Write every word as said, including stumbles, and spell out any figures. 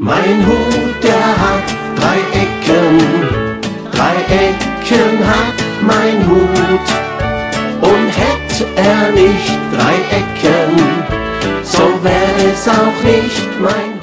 Mein Hut, der hat drei Ecken, drei Ecken hat mein Hut. Und hätte er nicht drei Ecken, so wäre es auch nicht mein Hut.